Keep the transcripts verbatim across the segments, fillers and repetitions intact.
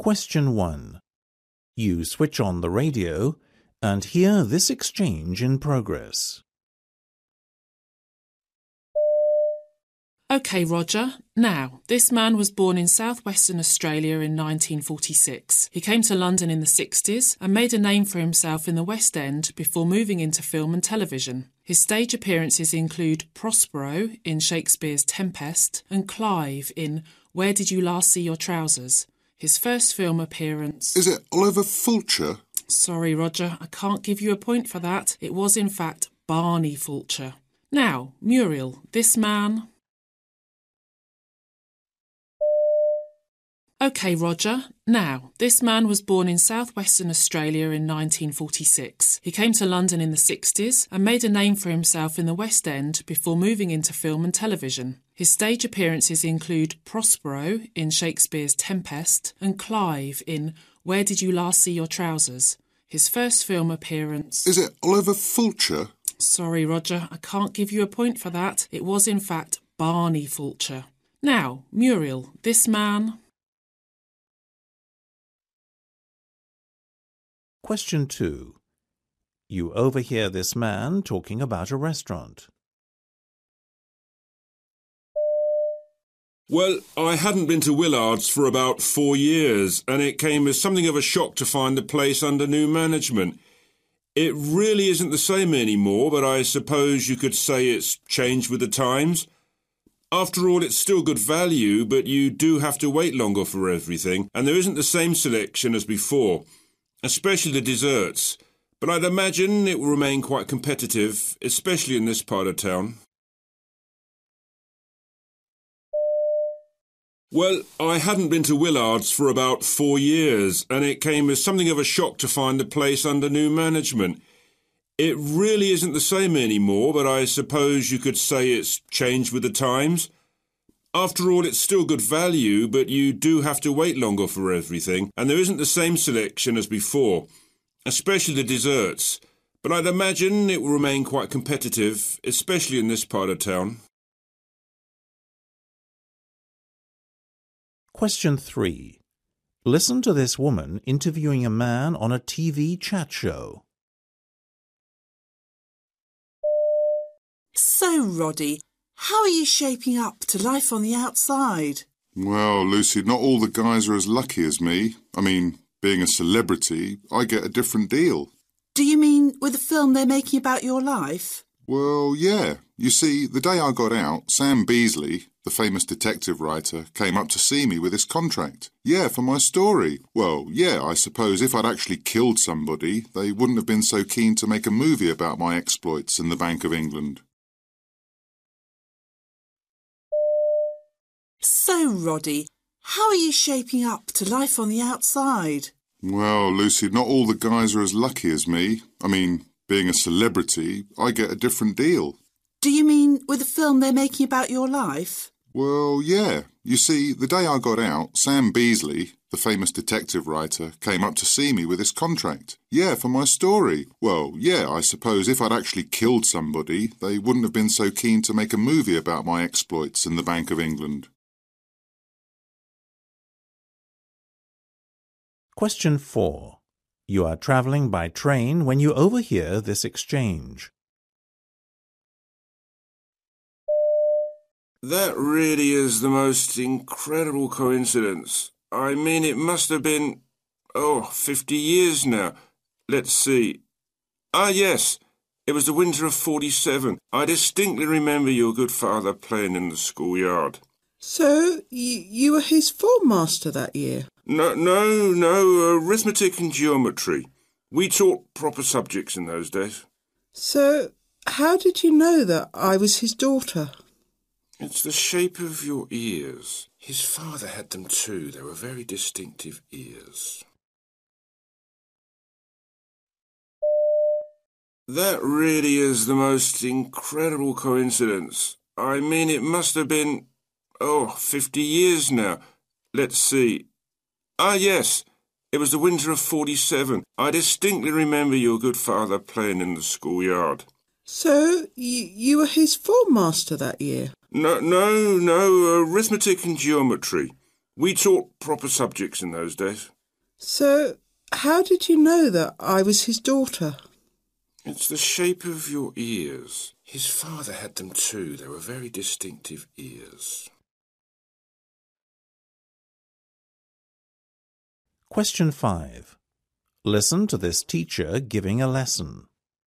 Question one. You switch on the radio and hear this exchange in progress. OK, Roger. Now, this man was born in southwestern Australia in nineteen forty-six. He came to London in the sixties and made a name for himself in the West End before moving into film and television. His stage appearances include Prospero in Shakespeare's Tempest and Clive in Where Did You Last See Your Trousers? His first film appearance... Is it Oliver Fulcher? Sorry, Roger, I can't give you a point for that. It was, in fact, Barney Fulcher. Now, Muriel, this man... OK, Roger. Now, this man was born in southwestern Australia in nineteen forty-six. He came to London in the sixties and made a name for himself in the West End before moving into film and television. His stage appearances include Prospero in Shakespeare's Tempest and Clive in Where Did You Last See Your Trousers? His first film appearance... Is it Oliver Fulcher? Sorry, Roger, I can't give you a point for that. It was, in fact, Barney Fulcher. Now, Muriel, this man... Question two. You overhear this man talking about a restaurant. Well, I hadn't been to Willard's for about four years, and it came as something of a shock to find the place under new management. It really isn't the same anymore, but I suppose you could say it's changed with the times. After all, it's still good value, but you do have to wait longer for everything, and there isn't the same selection as before. Especially the desserts, but I'd imagine it will remain quite competitive, especially in this part of town. Well, I hadn't been to Willard's for about four years, and it came as something of a shock to find the place under new management. It really isn't the same anymore, but I suppose you could say it's changed with the times. After all, it's still good value, but you do have to wait longer for everything, and there isn't the same selection as before, especially the desserts. But I'd imagine it will remain quite competitive, especially in this part of town. Question three. Listen to this woman interviewing a man on a T V chat show. So, Roddy, how are you shaping up to life on the outside? Well, Lucy, not all the guys are as lucky as me. I mean, being a celebrity, I get a different deal. Do you mean with the film they're making about your life? Well, yeah. You see, the day I got out, Sam Beasley, the famous detective writer, came up to see me with his contract. Yeah, for my story. Well, yeah, I suppose if I'd actually killed somebody, they wouldn't have been so keen to make a movie about my exploits in the Bank of England. So, Roddy, how are you shaping up to life on the outside? Well, Lucy, not all the guys are as lucky as me. I mean, being a celebrity, I get a different deal. Do you mean with the film they're making about your life? Well, yeah. You see, the day I got out, Sam Beasley, the famous detective writer, came up to see me with his contract. Yeah, for my story. Well, yeah, I suppose if I'd actually killed somebody, they wouldn't have been so keen to make a movie about my exploits in the Bank of England. Question four. You are travelling by train when you overhear this exchange. That really is the most incredible coincidence. I mean, it must have been, oh, fifty years now. Let's see. Ah, yes, it was the winter of forty-seven. I distinctly remember your good father playing in the schoolyard. So, y- you were his form master that year? No, no, no, arithmetic and geometry. We taught proper subjects in those days. So, how did you know that I was his daughter? It's the shape of your ears. His father had them too. They were very distinctive ears. That really is the most incredible coincidence. I mean, it must have been, oh, fifty years now. Let's see. Ah, yes, it was the winter of forty-seven. I distinctly remember your good father playing in the schoolyard. So, y- you were his form master that year? No, no, no, arithmetic and geometry. We taught proper subjects in those days. So, how did you know that I was his daughter? It's the shape of your ears. His father had them too. They were very distinctive ears. Question five. Listen to this teacher giving a lesson.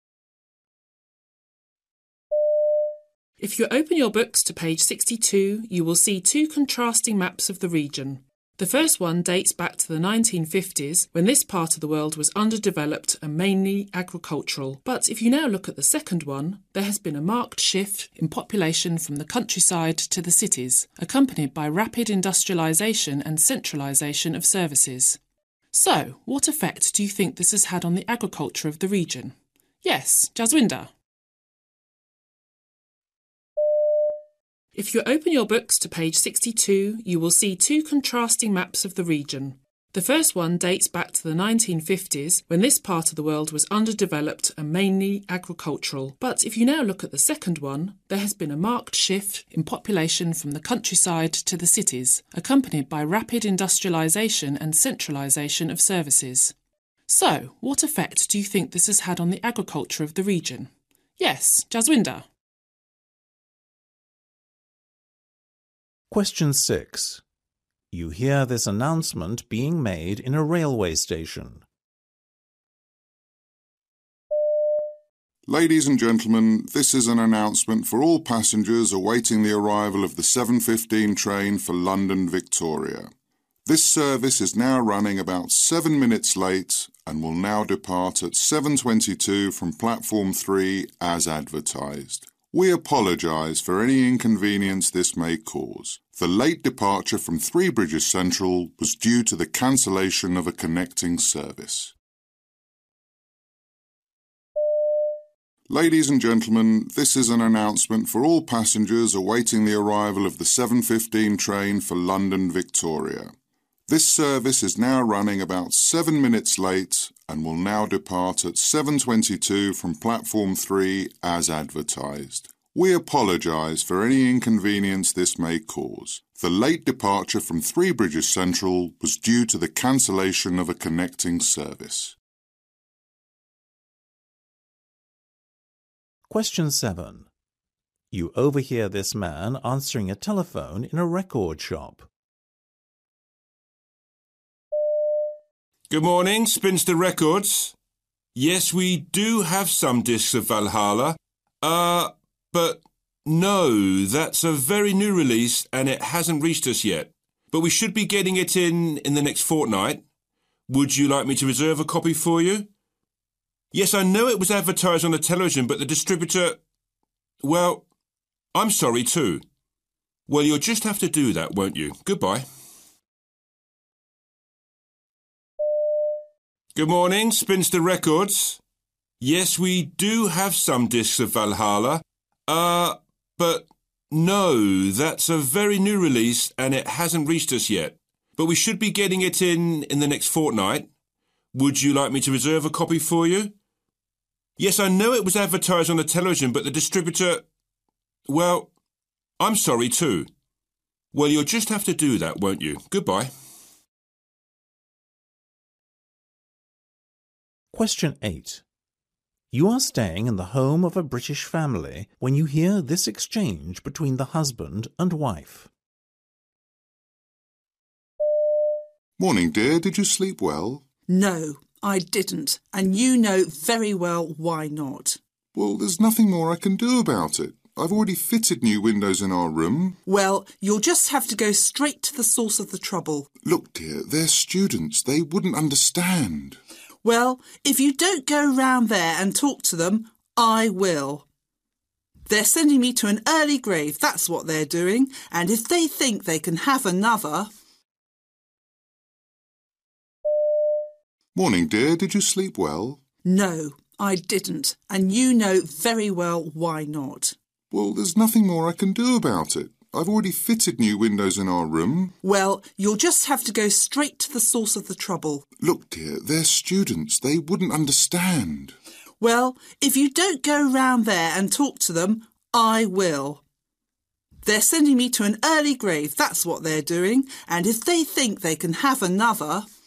If you open your books to page sixty-two, you will see two contrasting maps of the region. The first one dates back to the nineteen fifties, when this part of the world was underdeveloped and mainly agricultural. But if you now look at the second one, there has been a marked shift in population from the countryside to the cities, accompanied by rapid industrialisation and centralisation of services. So, what effect do you think this has had on the agriculture of the region? Yes, Jaswinder. If you open your books to page sixty-two, you will see two contrasting maps of the region. The first one dates back to the nineteen fifties, when this part of the world was underdeveloped and mainly agricultural. But if you now look at the second one, there has been a marked shift in population from the countryside to the cities, accompanied by rapid industrialisation and centralisation of services. So, what effect do you think this has had on the agriculture of the region? Yes, Jaswinder. Question six. You hear this announcement being made in a railway station. Ladies and gentlemen, this is an announcement for all passengers awaiting the arrival of the seven fifteen train for London Victoria. This service is now running about seven minutes late and will now depart at seven twenty-two from platform three as advertised. We apologise for any inconvenience this may cause. The late departure from Three Bridges Central was due to the cancellation of a connecting service. Ladies and gentlemen, this is an announcement for all passengers awaiting the arrival of the seven fifteen train for London Victoria. This service is now running about seven minutes late and will now depart at seven twenty-two from platform three as advertised. We apologise for any inconvenience this may cause. The late departure from Three Bridges Central was due to the cancellation of a connecting service. Question seven. You overhear this man answering a telephone in a record shop. Good morning, Spinster Records. Yes, we do have some discs of Valhalla. Uh, but no, that's a very new release and it hasn't reached us yet. But we should be getting it in in the next fortnight. Would you like me to reserve a copy for you? Yes, I know it was advertised on the television, but the distributor... Well, I'm sorry too. Well, you'll just have to do that, won't you? Goodbye. Good morning, Spinster Records. Yes, we do have some discs of Valhalla. Uh, but no, that's a very new release and it hasn't reached us yet. But we should be getting it in in the next fortnight. Would you like me to reserve a copy for you? Yes, I know it was advertised on the television, but the distributor... Well, I'm sorry too. Well, you'll just have to do that, won't you? Goodbye. Question eight. You are staying in the home of a British family when you hear this exchange between the husband and wife. Morning, dear. Did you sleep well? No, I didn't, and you know very well why not. Well, there's nothing more I can do about it. I've already fitted new windows in our room. Well, you'll just have to go straight to the source of the trouble. Look, dear, they're students. They wouldn't understand. Well, if you don't go round there and talk to them, I will. They're sending me to an early grave, that's what they're doing, and if they think they can have another... Morning, dear. Did you sleep well? No, I didn't, and you know very well why not. Well, there's nothing more I can do about it. I've already fitted new windows in our room. Well, you'll just have to go straight to the source of the trouble. Look, dear, they're students. They wouldn't understand. Well, if you don't go round there and talk to them, I will. They're sending me to an early grave, that's what they're doing. And if they think they can have another...